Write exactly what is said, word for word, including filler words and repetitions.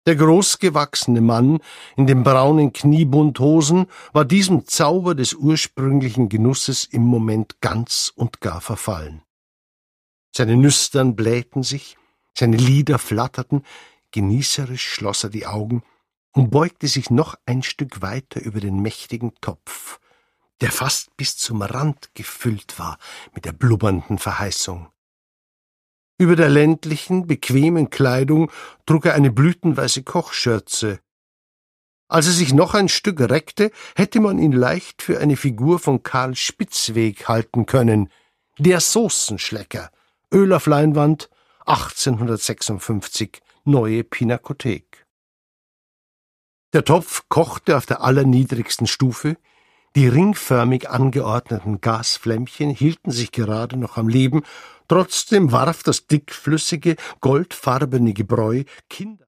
Der großgewachsene Mann in den braunen Kniebundhosen war diesem Zauber des ursprünglichen Genusses im Moment ganz und gar verfallen. Seine Nüstern blähten sich, seine Lider flatterten, genießerisch schloss er die Augen und beugte sich noch ein Stück weiter über den mächtigen Topf, der fast bis zum Rand gefüllt war mit der blubbernden Verheißung. Über der ländlichen, bequemen Kleidung trug er eine blütenweiße Kochschürze. Als er sich noch ein Stück reckte, hätte man ihn leicht für eine Figur von Karl Spitzweg halten können, der Soßenschlecker, Öl auf Leinwand, achtzehnhundertsechsundfünfzig, neue Pinakothek. Der Topf kochte auf der allerniedrigsten Stufe, die ringförmig angeordneten Gasflämmchen hielten sich gerade noch am Leben, trotzdem warf das dickflüssige, goldfarbene Gebräu Kinder